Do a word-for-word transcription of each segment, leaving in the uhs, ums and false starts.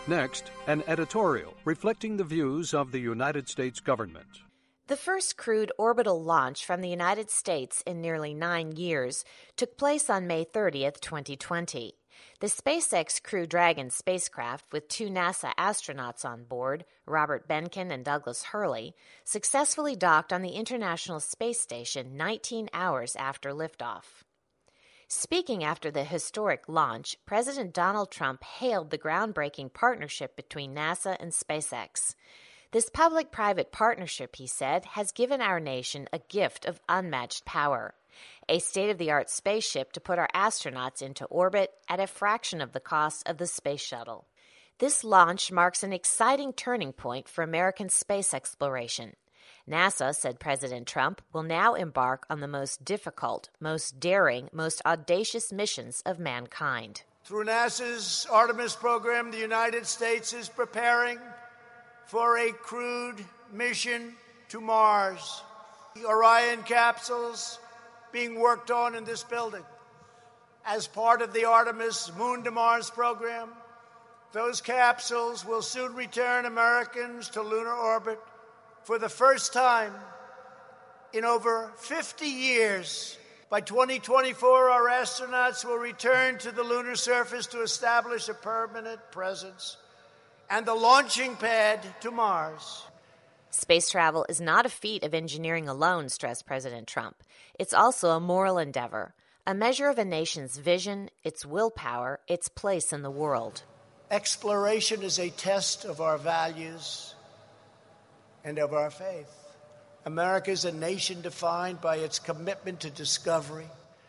Next, an editorial reflecting the views of the United States government. The first crewed orbital launch from the United States in nearly nine years took place on May thirtieth, twenty twenty. The SpaceX Crew Dragon spacecraft, with two NASA astronauts on board, Robert Behnken and Douglas Hurley, successfully docked on the International Space Station nineteen hours after liftoff. Speaking after the historic launch, President Donald Trump hailed the groundbreaking partnership between NASA and SpaceX. This public-private partnership, he said, has given our nation a gift of unmatched power. A state-of-the-art spaceship to put our astronauts into orbit at a fraction of the cost of the space shuttle. This launch marks an exciting turning point for American space exploration. NASA, said President Trump, will now embark on the most difficult, most daring, most audacious missions of mankind. Through NASA's Artemis program, the United States is preparing for a crewed mission to Mars. The Orion capsules being worked on in this building. As part of the Artemis Moon to Mars program, those capsules will soon return Americans to lunar orbit for the first time in over fifty years. By twenty twenty-four, our astronauts will return to the lunar surface to establish a permanent presence and the launching pad to Mars. Space travel is not a feat of engineering alone, stressed President Trump. It's also a moral endeavor, a measure of a nation's vision, its willpower, its place in the world. Exploration is a test of our values and of our faith. America is a nation defined by its commitment to discovery,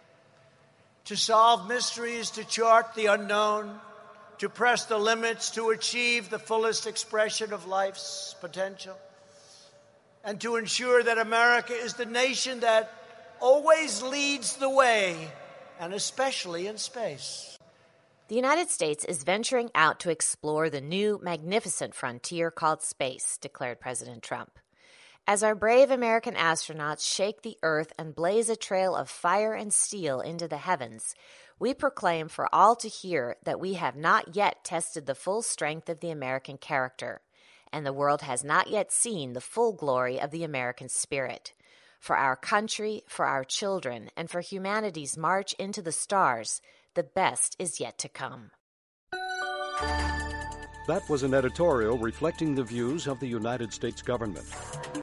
to solve mysteries, to chart the unknown, to press the limits, to achieve the fullest expression of life's potential, and to ensure that America is the nation that always leads the way, and especially in space. The United States is venturing out to explore the new, magnificent frontier called space, declared President Trump. As our brave American astronauts shake the earth and blaze a trail of fire and steel into the heavens, we proclaim for all to hear that we have not yet tested the full strength of the American character, and the world has not yet seen the full glory of the American spirit. For our country, for our children, and for humanity's march into the stars, the best is yet to come. That was an editorial reflecting the views of the United States government.